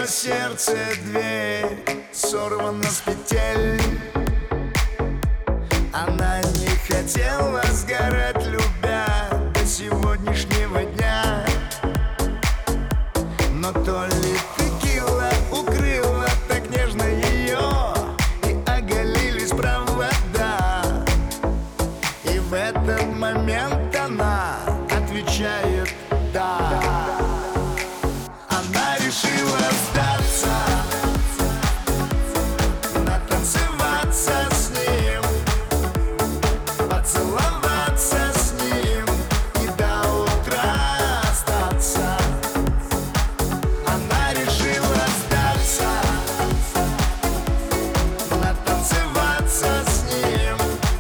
ее сердце дверь сорвана с петель. Она не хотела сгорать, любя, до сегодняшнего дня. Но то ли текила укрыла так нежно ее, и оголились провода. И в этот момент она отвечает «да». Она решила сдаться, натанцеваться с ним, поцеловаться с ним и до утра остаться. Она решила сдаться, натанцеваться с ним,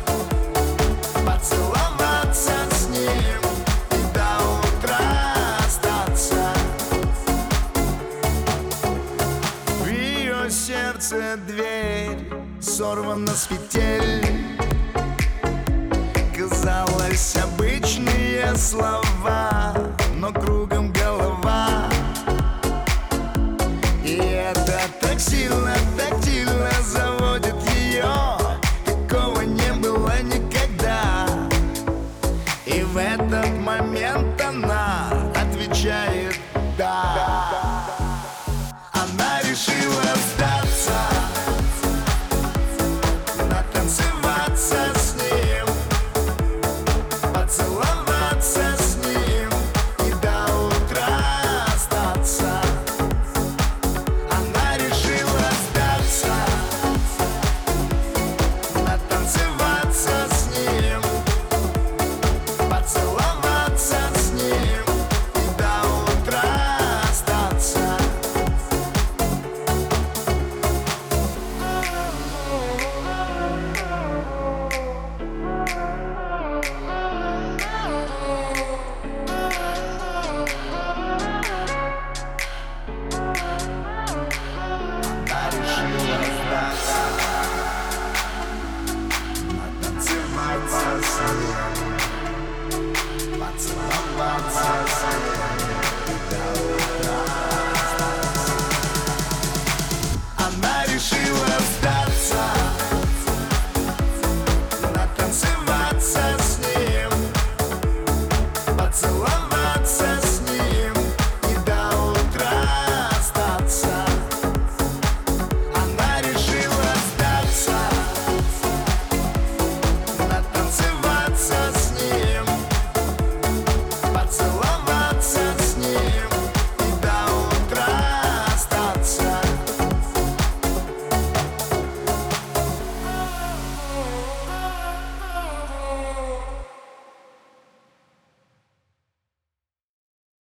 поцеловаться с ним и до утра остаться. В ее сердце дверь сорвана с петель. Казалось, обычные слова, но кругом голова. И это так сильно